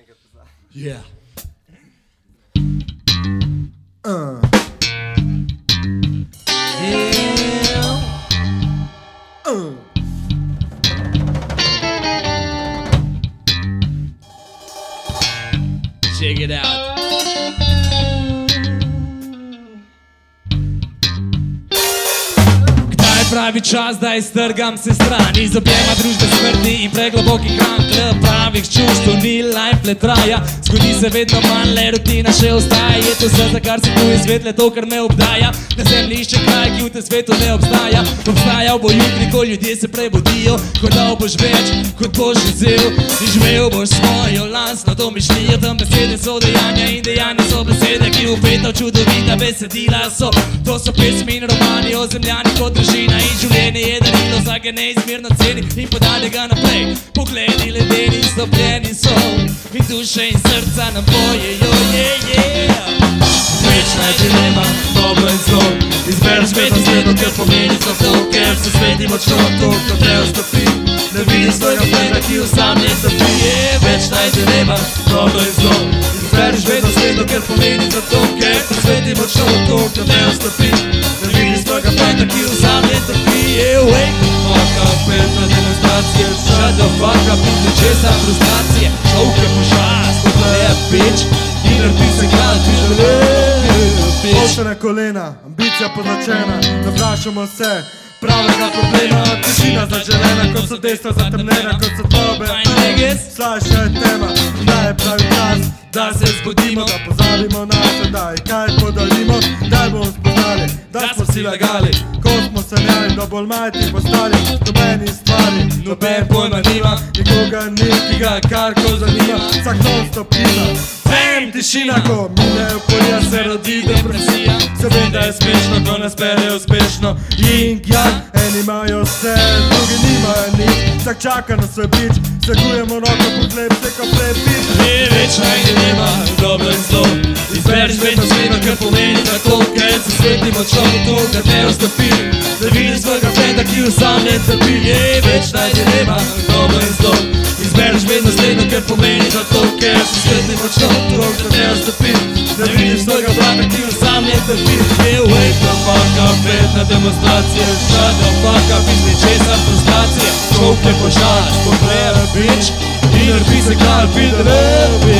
enkrat pozdravljam. Yeah. Check it out. Pravi čas, da iztrgam se stran iz objema družbe smrti in preglobokih ran. Pravih čuštv ni, life le traja, zgodi se vedno manj, le rutina še ostaja. Je to vse, za kar se tu izvedle, to, kar me obdaja. Na zemlji išče kraj, ki v tem svetu ne obstaja. Obstaja bo jutri, ko ljudje se prebudijo, ko dal boš več, kot boš vzel. In živel boš svojo lastno domišljijo. Tam besede so dejanja in dejanja so besede, ki upeta v čudovita besedila so. To so pesmi in romani o zemljanih kot družina. In življenje je darilo, vsake neizmerno ceni in podane ga naprej. Pogledi ledeni, stopljeni so in duše in srca nam pojejo, Večna je dilema, dobro in zlo. Izbereš vedno sledno, ker pomeni za to, ker se sveti močno to, ko te ostopi. Ne vidiš svojega frenda, ki osamljen trpi. Večna je dilema, dobro in zlo. Izbereš vedno sledno, ker pomeni za to, ker se sveti močno to, ko te ostopi. Ne vidiš svojega frenda, ki osamljen trpi. Fuck up, petna demonstracije. Shut the fuck up, in česa frustracije. Šovke požas, pogledaj bitch. In naredi se glad, Poštene kolena, ambicija podlačena. Ne vprašamo se pravega problema. Tišina zaželena, kot so dejstva zatemnjena, kot so dobe. Slajša je tema, da je pravi čas, da se zbudimo, da pozabimo na sedaj. Kaj podarimo, da bomo spoznali, da smo si lagali. Ko smo sanjali, da bolj majti postali. Nobeni stvari, noben pojma nima. Nikoga ni, ki ga karkoli zanima. Vsak non stopina, tišina, ko minejo polja, se rodi depresija. Se vem, da je smešno, ko nas pere uspešno. Yin, yang, eni imajo vse, drugi nimajo nič. Vsak čaka na svoj bič, segujemo roko pod lep, se ko prepič. Večna je dilema, dobro in zlo. Izbereš vedno sledno, ker pomeni tako, ker se sveti močno to, da te ostopi. Da vidiš svojega frenda, ki osamljen trpi. Večna je dilema, dobro in zlo. Izbereš vedno sledno, ker pomeni zato, ker se sveti močno to, da te ostopi. Da vidiš svojega brata, ki osamljen trpi. Wake the fuck up, petna demonstracije. Shut the fuck up, iz ničesa frustracije. Šovke požas, pogledaj bitch. In naredi se glad,